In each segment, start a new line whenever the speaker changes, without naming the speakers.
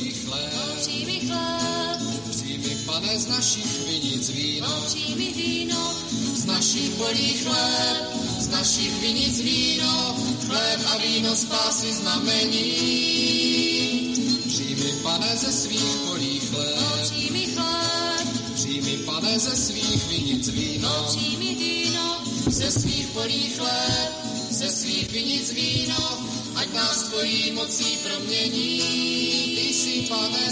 chléb.
Přijmi chléb,
Přijmi, Pane, z našich vinic víno.
přijmi víno,
Z našich polí chléb, z našich vinic víno, chléb a víno spásy znamení. Přijmi, Pane, ze svých polí chléb.
přijmi chléb,
Přijmi, Pane, ze svých vinic víno.
přijmi víno,
Ze svých polí chléb, ze svých vinic víno, ať nás tvojí mocí promění. Ty jsi, Pane,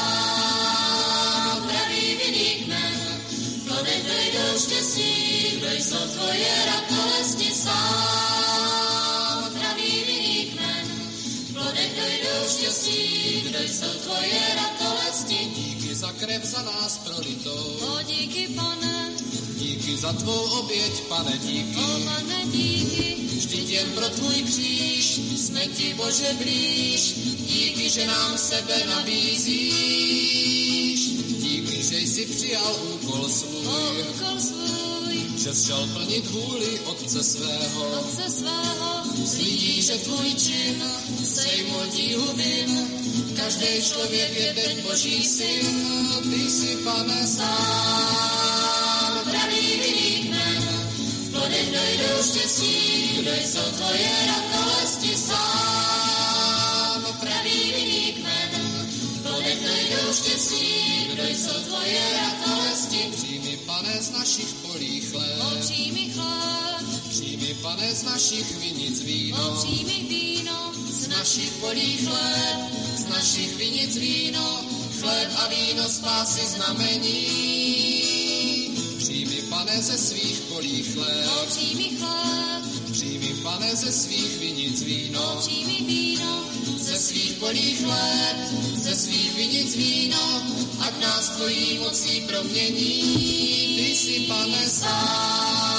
sám,
pravý vinný kmen, plodech dojdou štěstí, kdo jsou tvoje ratolesti sám. Pravý vinný kmen, plodech dojdou štěstí, kdo jsou tvoje ratolesti.
díky za krev za nás prolitou.
O díky, Pane,
Díky za tvou oběť, Pane, díky.
o Pane, díky,
Vždyť jen pro tvůj kříž jsme ti, Bože, blíž. Díky, že nám sebe nabízíš. Díky, že jsi přijal úkol
o
svůj.
úkol svůj,
Že jsi šel plnit vůli Otce svého.
Otce svého,
Z lidí, že tvůj čin sejmul tíhu vin. Každý člověk je teď Boží syn. Ty jsi, Pane, sám.
pravý vinný kmen, v plodech dojdou štěstí, kdo jsou tvoje ratolesti sám. Pravý vinný kmen, v plodech dojdou štěstí, kdo jsou tvoje ratolesti.
Přijmi, Pane, z našich polí chléb.
Přijmi chléb,
Přijmi, Pane, z našich vinic víno.
přijmi víno,
Z našich polí chléb, z našich vinic víno, chléb a víno spásy znamení. Přijmi, Pane, ze svých polí chléb.
přijmi chléb,
Přijmi, Pane, ze svých vinic víno.
přijmi víno,
Ze svých polí chléb, ze svých vinic víno, ať nás tvojí mocí promění. Ty jsi, Pane,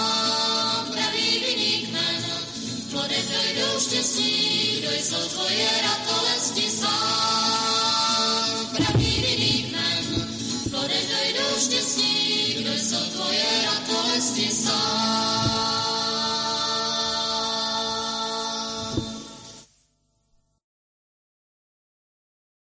sám.
pravý vinný kmen, v plodech dojdou štěstí, kdo jsou tvoje